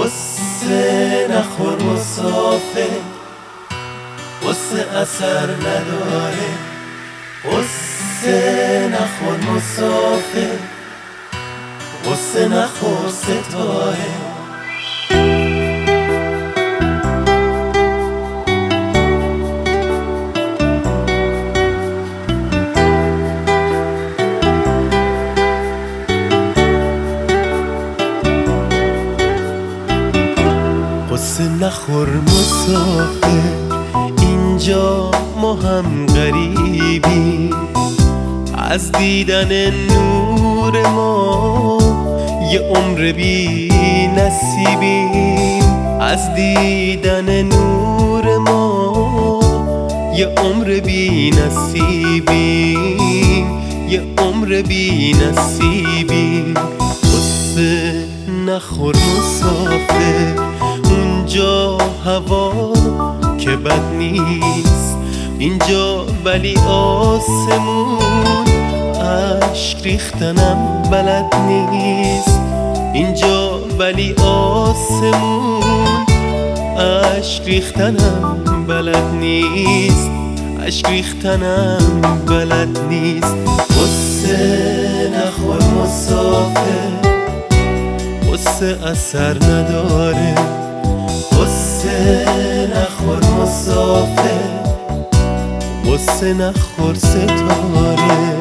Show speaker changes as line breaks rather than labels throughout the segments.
قصه نخور مسافر، قصه اثر نداره. قصه نخور مسافر، قصه نخور ستاره. قصه نخور مسافر، اینجا ما هم غریبی. از دیدن نور ما یه عمر بی نصیبیم. از دیدن نور ما یه عمر بی نصیبیم. یه عمر بی نصیبیم. قصه نخور مسافر، اونجا هوا که بد نیست، اینجا ولی آسمون اشک ریختنم بلد نیست. اینجا ولی آسمون اشک ریختنم بلد نیست. اشک ریختنم بلد نیست. قصه نخور مسافر، قصه اثر نداره. قصه نخور مسافر، قصه نخور ستاره.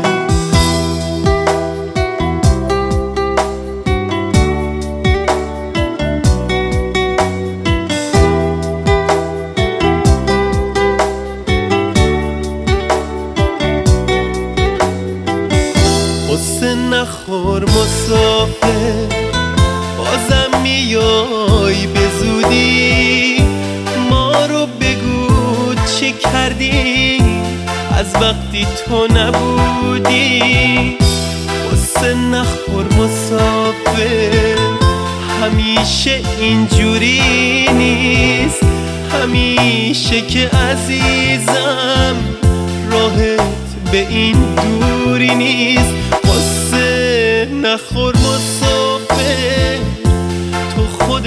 قصه نخور مسافر، بازم میای به زودی. ما رو بگو چه کردی از وقتی تو نبودی. قصه نخور مسافر، همیشه اینجوری نیست. همیشه که عزیزم راهت به این دوری نیست. قصه نخور مسافر، تو خود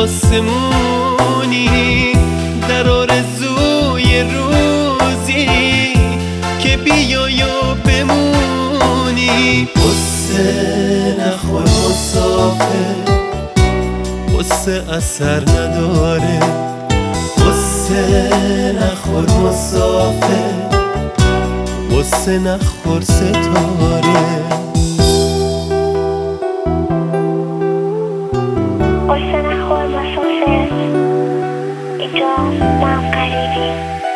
آسمونی در آرزوی روزی که بیای و بمونی. قصه نخور مسافر، قصه اثر نداره. قصه نخور مسافر، قصه نخور ستاره.
قصه نخور مسافر، اینجا ما هم غریبیم.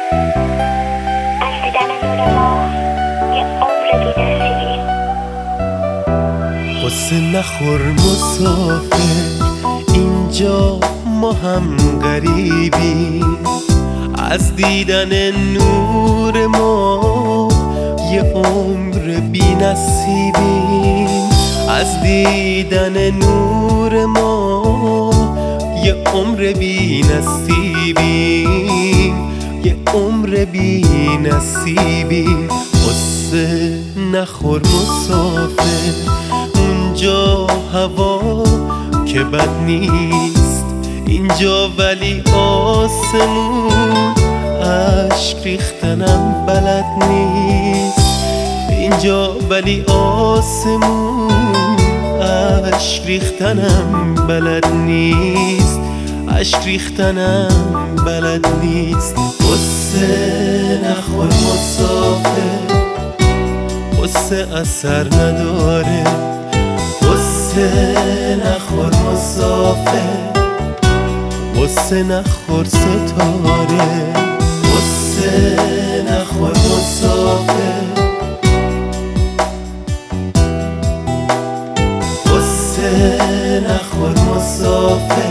از دیدن نور ما یه عمر بی نصیبیم.
قصه نخور مسافر، اینجا ما هم غریبیم. از دیدن نور ما یه عمر بی نصیبیم. از دیدن نور ما یه عمر بی نصیبیم. یه عمر بی نصیبیم. قصه نخور مسافر، اونجا هوا که بد نیست، اینجا ولی آسمون اشک ریختنم بلد نیست. اینجا ولی آسمون اشک ریختنم بلد نیست. اشک ریختنم بلد نیست. قصه نخور مسافر، قصه اثر نداره. قصه نخور مسافر، قصه نخور ستاره. قصه نخور مسافر، قصه نخور مسافر،